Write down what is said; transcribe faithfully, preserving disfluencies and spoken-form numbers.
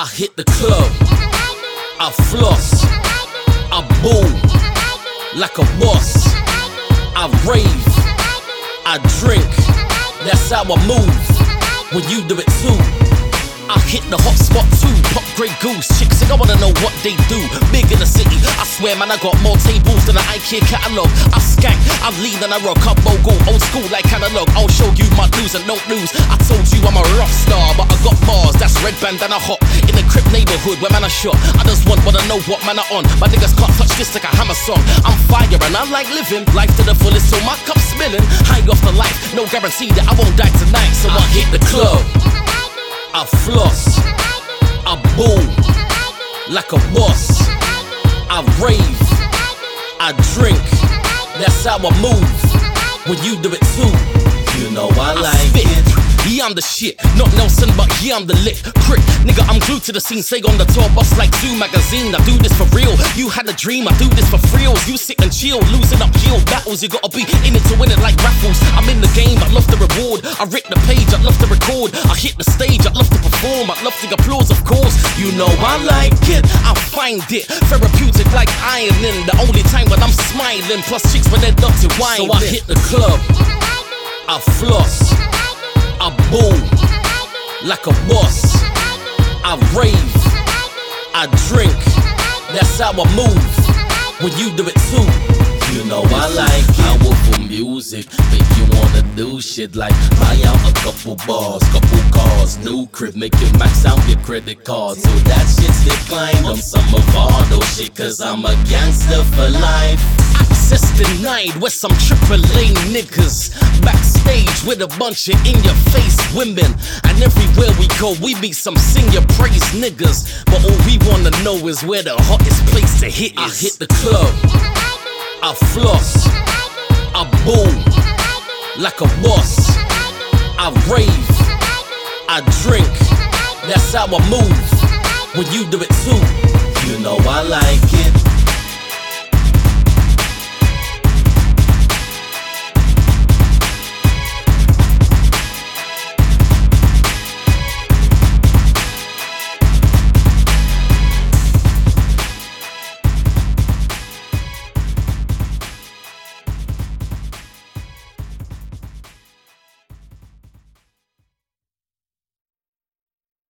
I hit the club, I floss, I ball like a boss, I rave, I drink, that's how I move, when you do it too. I hit the hot spot too, pop Grey Goose. Chicks think I wanna know what they do. Big in the city, I swear man I got more tables than an IKEA catalog. I skank, I lean and I rock, I bogle, old school like analog. I'll show you my do's and don't lose. I told you I'm a rock star, but I got bars, that's red bandana hot. In the crib neighborhood where man I shot, I just want wanna know what man I on. My niggas can't touch this like a hammer song. I'm fire and I like living life to the fullest, so my cup's spilling. High off the life, no guarantee that I won't die tonight. So I hit the club, I floss, I ball like a boss, I rave, I drink, that's how I move, when you do it too. You know I, I like spit. it. Yeah, I'm the shit, not Nelson, but yeah, I'm the lit prick. Nigga, I'm glued to the scene, say on the tour bus like Zoo magazine. I do this for real, you had a dream, I do this for thrills. You sit and chill, losing up heel battles. You gotta be in it to win it like raffles. I'm in the game, I love the reward. I rip the page, I love to record. I hit the stage, I love to perform. I love the applause, of course. You know I like it, I find it therapeutic like ironing. The only time when I'm smiling, plus chicks when they're dirty wine. So I hit the club, I floss, I ball like a boss, I rave, I drink, that's how I move, when you do it too. You know I like it. Powerful music, make you wanna do shit like buy out a couple bars, couple cars, new crib, make you max out your credit card. So that shit's declined on some of all those shit, cause I'm a gangster for life. Access denied with some triple A niggas backstage with a bunch of in-your-face women. And everywhere we go, we meet some sing-your praise niggas. But all we wanna know is where the hottest place to hit is. I hit the club, I floss, I ball like a boss, I rave, I drink, that's how I move, when you do it too. You know I like it.